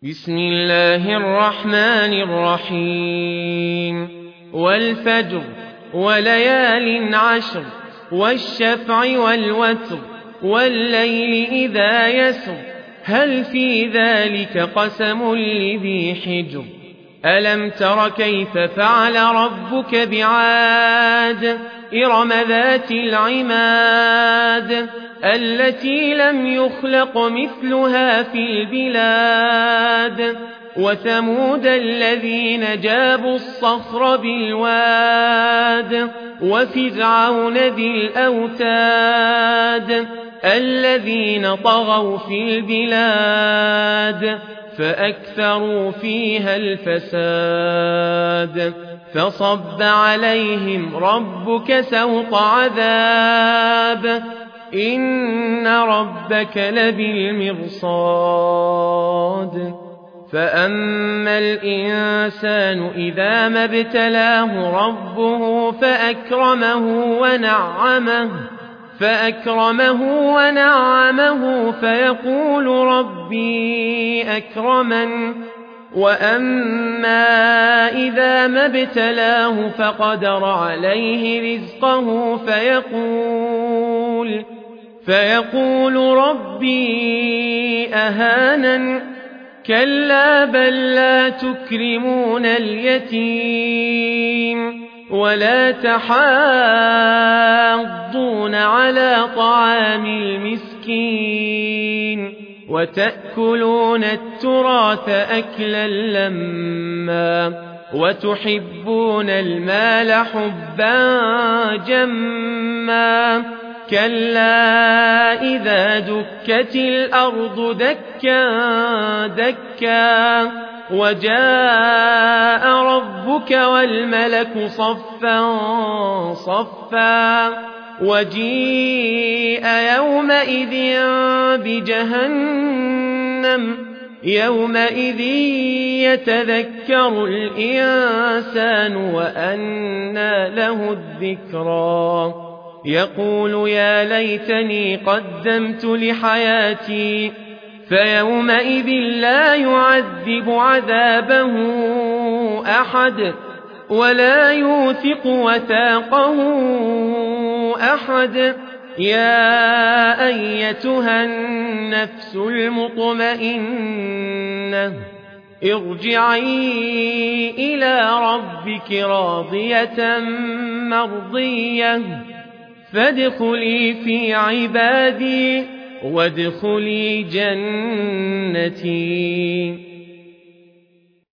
بسم الله الرحمن الرحيم والفجر وليال عشر والشفع والوتر والليل إذا يسر هل في ذلك قسم لذي حجر ألم تر كيف فعل ربك بعاد إرم ذات العماد التي لم يخلق مثلها في البلاد وثمود الذين جابوا الصخر بالواد وفرعون ذي الأوتاد الذين طغوا في البلاد فأكثروا فيها الفساد فصب عليهم ربك سوط عذاب إن ربك لبالمرصاد فأما الإنسان إذا ما ابتلاه ربه فأكرمه ونعمه فيقول ربي أكرمن وأما إذا ما ابتلاه فقدر عليه رزقه فيقول ربي أهانن كلا بل لا تكرمون اليتيم ولا تحاضون على طعام المسكين وتأكلون التراث أكلا لما وتحبون المال حبا جما كلا إذا دكت الأرض دكا دكا وجاء ربك والملك صفا صفا وجيء يومئذ بجهنم يومئذ يتذكر الإنسان وأنى له الذكرى يقول يا ليتني قدمت لحياتي فيومئذ لا يعذب عذابه أحد ولا يوثق وثاقه أحد يا أيتها النفس المطمئنة ارجعي إلى ربك راضية مرضية فادخلي في عبادي وادخلي جنتي